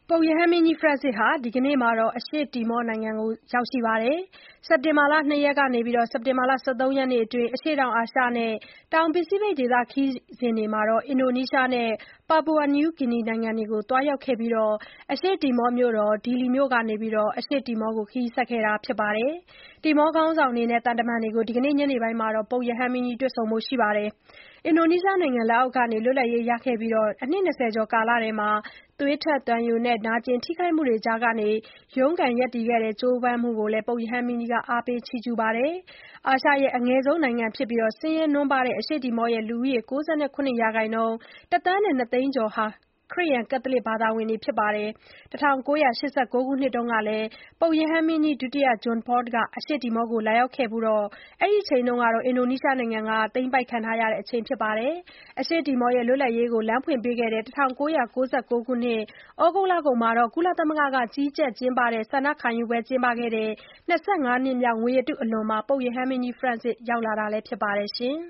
ပုပ်ရဟန်းမင်းကြီး Francis ဟာ ဒီကနေ့မှာ အရှေ့တီမောနိုင်ငံကို ရောက်ရှိပါတယ်။ စက်တင်ဘာ 2 ရက်ကနေ စက်တင်ဘာ 13 ရက်အတွင်း အရှေ့တောင်အာရှနဲ့ တောင်ပစိဖိတ်ဒေသ ခရီးစဉ်မှာ အင်ဒိုနီးရှားနဲ့ Papua New Guinea နိုင်ငံတွေကို သွားရောက်ခဲ့ပြီး အရှေ့တီမောမြို့တော် Dili မြို့ကနေ အရှေ့တီမောကို ခရီးဆက်ခဲ့တာပါ။ တီမောခေါင်းဆောင်တွေနဲ့ သံတမန်တွေကို ဒီကနေ့ ညနေပိုင်းမှာ ပုပ်ရဟန်းမင်းကြီး တွေ့ဆုံဖို့ရှိပါတယ်။ အင်ဒိုနီးရှားနိုင်ငံ လက်အောက်ကနေ လွတ်လပ်ရေးရခဲ့ပြီး အနှစ် 20 ကျော်ကာလထဲ သွေးထွက်သံယိုနဲ့ နာကျင်ထိခိုက်မှုတွေကြားကနေ ရုန်းကန်ရပ်တည်ခဲ့တဲ့ ကြိုးပမ်းမှုကိုလည်း ပုပ်ရဟန်းမင်းကြီးက အားပေးချီးကျူးပါတယ်။ အာရှရဲ့ အငယ်ဆုံးနိုင်ငံဖြစ်ပြီး ဆင်းရဲနွမ်းပါးတဲ့ အရှေ့တီမောရဲ့ လူဦးရေ ၉၇% ၁ သန်း ၂ သိန်းကျော်ဟာ ခရစ်ယာန်ကက်သလစ်ဘာသာဝင်တွေဖြစ်ပါတယ်။ ၁၉၈၉ ခုနှစ်တုန်းကလည်း ပုပ်ရဟန်းမင်းကြီး ဒုတိယ John Paul II က အရှေ့တီမောကို လာရောက်ခဲ့ဖူးပြီး အဲ့ဒီအချိန်က အင်ဒိုနီးရှားနိုင်ငံက သိမ်းပိုက်ခံထားရချိန်ဖြစ်ပါတယ်။ အရှေ့တီမောရဲ့ လွတ်လပ်ရေးကို လမ်းဖွင့်ပေးခဲ့တဲ့ ၁၉၉၉ ခုနှစ် သြဂုတ်လကုန်မှာ ကုလသမဂ္ဂက ကြီးကြပ်ကျင်းပတဲ့ ဆန္ဒခံယူပွဲကျင်းပခဲ့တဲ့ ၂၅ နှစ်မြောက် ငွေရတုအလွန်မှာ ပုပ်ရဟန်းမင်းကြီး Francis ရောက်လာတာလည်းဖြစ်ပါတယ်။